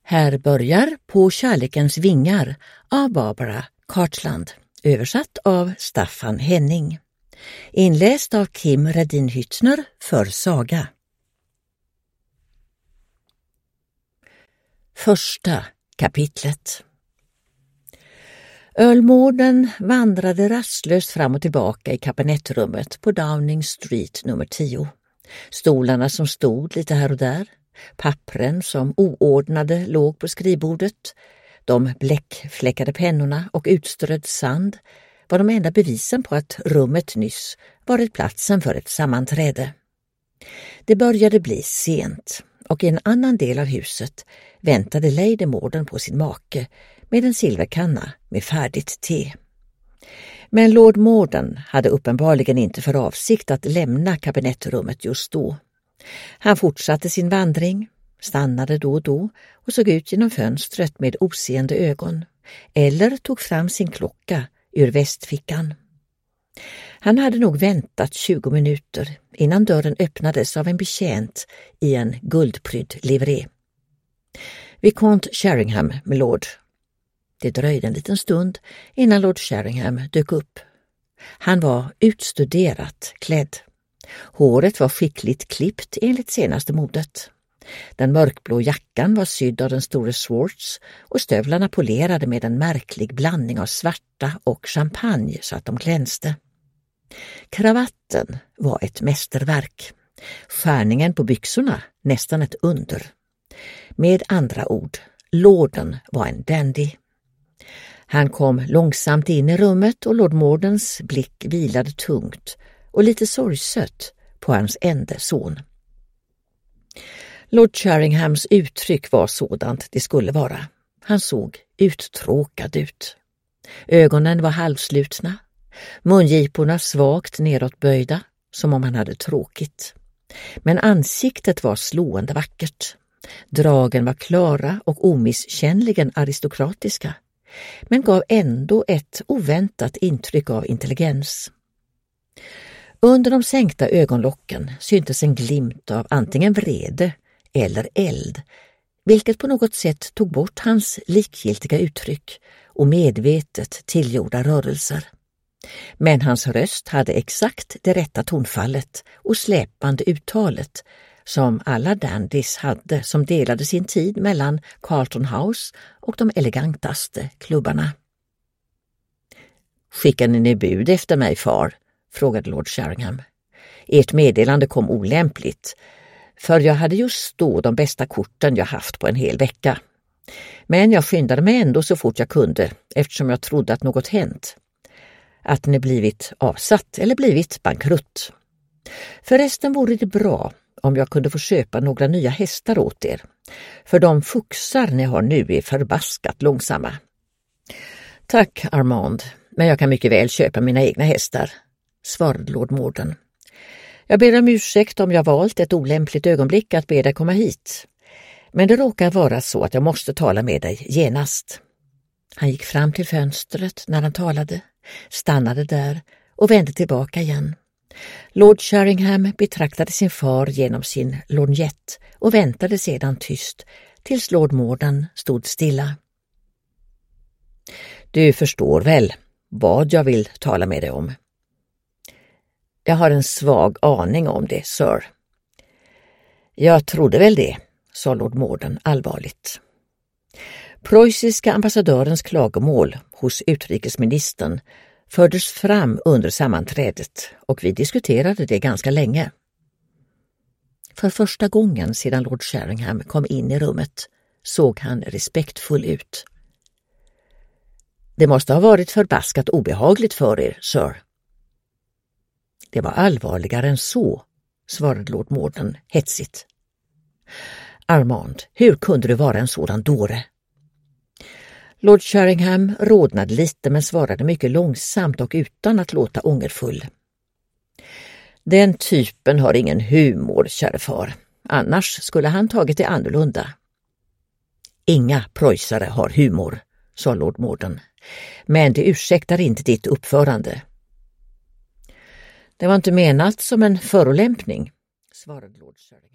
Här börjar På kärlekens vingar av Barbara Cartland, översatt av Staffan Henning. Inläst av Kim Redin Hyttner för Saga. Första kapitlet. Earl Morden vandrade rastlöst fram och tillbaka i kabinettrummet på Downing Street nummer 10. Stolarna som stod lite här och där, pappren som oordnade låg på skrivbordet, de bläckfläckade pennorna och utströdd sand var de enda bevisen på att rummet nyss varit platsen för ett sammanträde. Det började bli sent och i en annan del av huset väntade Lady Morden på sin make med en silverkanna med färdigt te. Men Lord Morden hade uppenbarligen inte för avsikt att lämna kabinettrummet just då. Han fortsatte sin vandring, stannade då och då och såg ut genom fönstret med oseende ögon eller tog fram sin klocka ur västfickan. Han hade nog väntat 20 minuter innan dörren öppnades av en betjänt i en guldprydd livré. Vicomte Sheringham, med lord. Det dröjde en liten stund innan Lord Sheringham dök upp. Han var utstuderat klädd. Håret var skickligt klippt enligt senaste modet. Den mörkblå jackan var sydd av den store Swartz och stövlarna polerade med en märklig blandning av svarta och champagne så att de glänste. Kravatten var ett mästerverk. Skärningen på byxorna nästan ett under. Med andra ord, lorden var en dandy. Han kom långsamt in i rummet och Lord Mordens blick vilade tungt och lite sorgsött på hans enda son. Lord Sheringhams uttryck var sådant det skulle vara. Han såg uttråkad ut. Ögonen var halvslutna, mungiporna svagt nedåtböjda, som om han hade tråkigt. Men ansiktet var slående vackert. Dragen var klara och omisskännligen aristokratiska, men gav ändå ett oväntat intryck av intelligens. Under de sänkta ögonlocken syntes en glimt av antingen vrede eller eld, vilket på något sätt tog bort hans likgiltiga uttryck och medvetet tillgjorda rörelser. Men hans röst hade exakt det rätta tonfallet och släpande uttalet som alla dandys hade som delade sin tid mellan Carlton House och de elegantaste klubbarna. "Skickade ni bud efter mig, far?" frågade Lord Sheringham. "Ert meddelande kom olämpligt, för jag hade just då de bästa korten jag haft på en hel vecka. Men jag skyndade mig ändå så fort jag kunde, eftersom jag trodde att något hänt. Att ni blivit avsatt eller blivit bankrutt. Förresten vore det bra om jag kunde få köpa några nya hästar åt er, för de fuxar ni har nu är förbaskat långsamma." "Tack, Armand, men jag kan mycket väl köpa mina egna hästar", svarade Lord Morden. "Jag ber om ursäkt om jag valt ett olämpligt ögonblick att be dig komma hit, men det råkar vara så att jag måste tala med dig genast." Han gick fram till fönstret när han talade, stannade där och vände tillbaka igen. Lord Sheringham betraktade sin far genom sin lorgnett och väntade sedan tyst tills Lord Morden stod stilla. "Du förstår väl vad jag vill tala med dig om?" "Jag har en svag aning om det, sir." "Jag trodde väl det", sa Lord Morden allvarligt. Preussiska ambassadörens klagomål hos utrikesministern fördes fram under sammanträdet och vi diskuterade det ganska länge. För första gången sedan Lord Sheringham kom in i rummet såg han respektfull ut. "Det måste ha varit förbaskat obehagligt för er, sir." "Det var allvarligare än så", svarade Lord Morden hetsigt. "Armand, hur kunde du vara en sådan dåre?" Lord Sheringham rodnade lite men svarade mycket långsamt och utan att låta ångerfull. "Den typen har ingen humor, käre far. Annars skulle han tagit det annorlunda." "Inga preussare har humor", sa Lord Morden. "Men det ursäktar inte ditt uppförande." "Det var inte menat som en förolämpning", svarade Lord Sheringham.